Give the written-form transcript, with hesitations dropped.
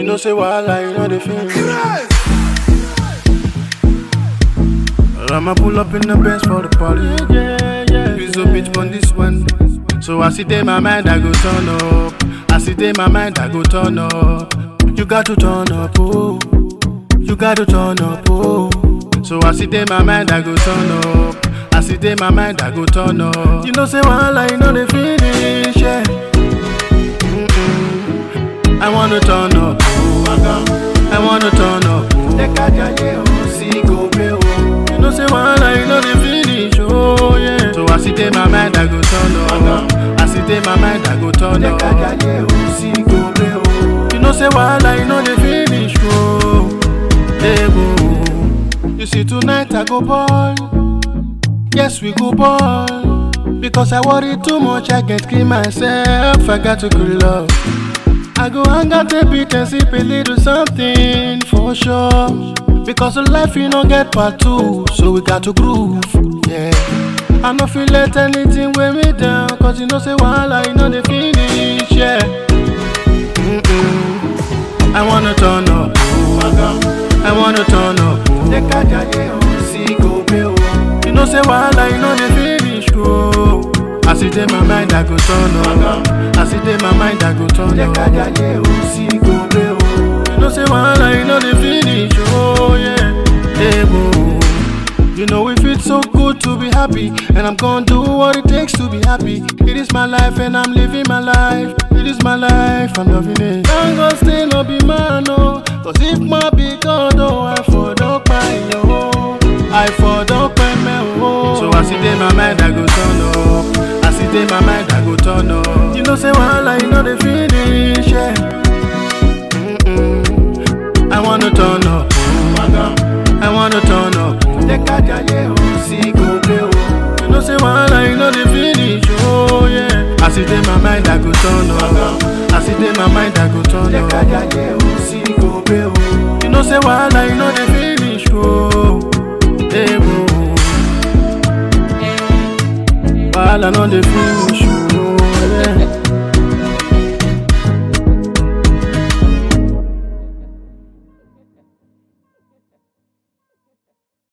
know say wahala, you know the feeling. I'ma pull up in the Benz for the party. Please up bitch on this one. So I sit in my mind, I go turn up. I sit in my mind, I go turn up. You got to turn up, oh. You got to turn up, oh. So I sit in my mind, I go turn up. I sit in my mind, I go turn up. You know say wahala, you know the finish, yeah. I wanna turn up, oh. I wanna turn up, oh. You know say wahala, you know the finish, oh yeah. So I sit in my mind, I go turn up. I sit in my mind, I go turn up. You know say wahala, you know the finish, oh. Hey, oh. You see tonight I go ball. Yes, we go ball. Because I worry too much, I can't kill myself. I got to cool love. I go hang out a bit and sip a little something for sure. Because of life you don't get part two, so we got to groove, yeah. I no feel let anything weigh me down, cause you know say wahala, you know the finish, yeah. I wanna turn up, I wanna turn up, you know say wahala, you know the finish, oh. I sit in my mind, I go turn up. I sit in my mind, I go turn up. You know say wahala, you know the finish, oh yeah. Hey, oh. You know if it's so good to be happy, and I'm gonna do what it takes to be happy. It is my life and I'm living my life. It is my life, I'm loving it. I'm gonna stay no be man, no. Cause if my be God, oh, I for don't buy, oh. I for don't buy me, oh. So I sit in my mind, I go turn up. I sit in my mind, I go turn up. You know say wahala, you know the finish, yeah. I wanna turn up, oh. I wanna turn up, oh. You know say wahala, you know the finish, oh yeah. I sit in my mind, I go turn up. I sit in my mind, I go turn up. You know say wahala, you know the finish, oh. Hey, oh. Wahala, know the finish.